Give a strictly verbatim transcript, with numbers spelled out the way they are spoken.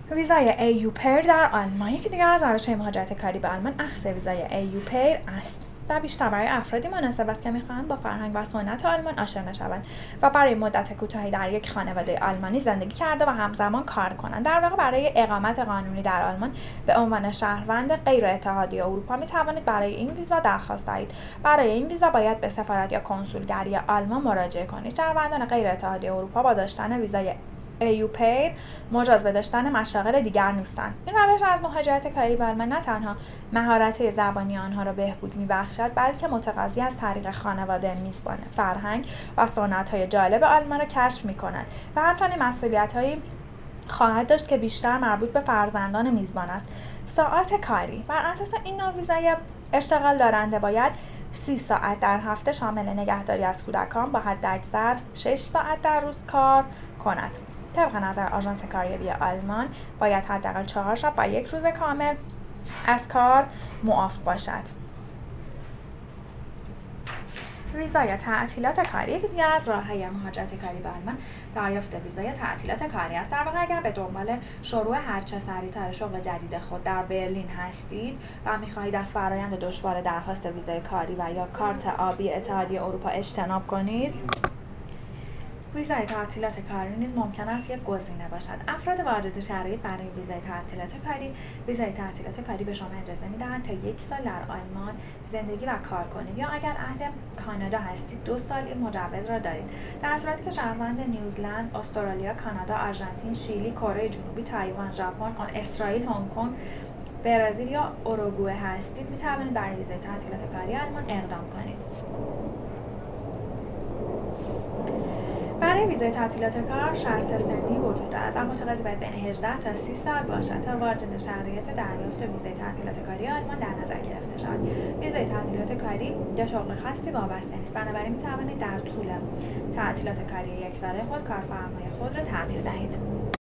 ویزای ای یو پیر در آلمان یکی دیگر از روش‌های مهاجرت کاری به آلمان اخذ ویزای ای یو پیر است و بیشتر برای افرادی مناسب است که می‌خواهند با فرهنگ و سنت آلمان آشنا شوند و برای مدت کوتاهی در یک خانواده آلمانی زندگی کرده و همزمان کار کنند. در واقع برای اقامت قانونی در آلمان به عنوان شهروند غیر اتحادیه اروپا می‌توانید برای این ویزا درخواست دهید. برای این ویزا باید به سفارت یا کنسولگری آلمان مراجعه کنید. شهروندان غیر اتحادیه اروپا با داشتن ویزای ای یو پیر مجاز به داشتن مشاغل دیگر نیستند. این روش از مهاجرت کاری به آلمان نه تنها مهارت زبانی آنها را بهبود می‌بخشد، بلکه متقاضی از طریق خانواده میزبان فرهنگ و سنت‌های جالب آلمان را کشف می‌کند و همچنین مسئولیت‌هایی خواهد داشت که بیشتر مربوط به فرزندان میزبان است. ساعات کاری: بر اساس این نوع ویزای اشتغال دارنده باید سی ساعت در هفته شامل نگهداری از کودکان با حداکثر شش ساعت در روز کار کند. طبق نظر آژانس کاریابی آلمان باید حداقل چهار شب و یک روز کامل از کار معاف باشد. ویزای تعطیلات کاری یکی دیگر از راه‌های مهاجرت کاری به آلمان دریافت ویزای تعطیلات کاری است. در واقع اگر به دنبال شروع هرچه سریع‌تر شغل جدید خود در برلین هستید و می‌خواهید از فرآیند دشوار درخواست ویزای کاری و یا کارت آبی اتحادیه اروپا اجتناب کنید، ویزای تعطیلات کاری نیز ممکن است یک گزینه باشد. افراد وارد شرایط برای ویزای تعطیلات کاری، ویزای تعطیلات کاری به شما اجازه می‌دهند تا یک سال در آلمان زندگی و کار کنید، یا اگر اهل کانادا هستید دو سال این مجوز را دارید. در صورتی که شهروند نیوزلند، استرالیا، کانادا، آرژانتین، شیلی، کره جنوبی، تایوان، ژاپن، اسرائیل، هنگ کنگ، برزیل یا اوروگوئه هستید، می‌توانید برای ویزای تعطیلات کاری آلمان اقدام کنید. برای ویزای تعطیلات کار شرط سنی وجود دارد و متقاضی باید بین هجده تا سی سال باشد تا وارد شرایط دریافت ویزای تعطیلات کاری آلمان در نظر گرفته شود. ویزای تعطیلات کاری به شغل خاصی وابسته نیست، بنابراین می‌توانید در طول تعطیلات کاری یک ساله خود کارفرمای خود را تغییر دهید.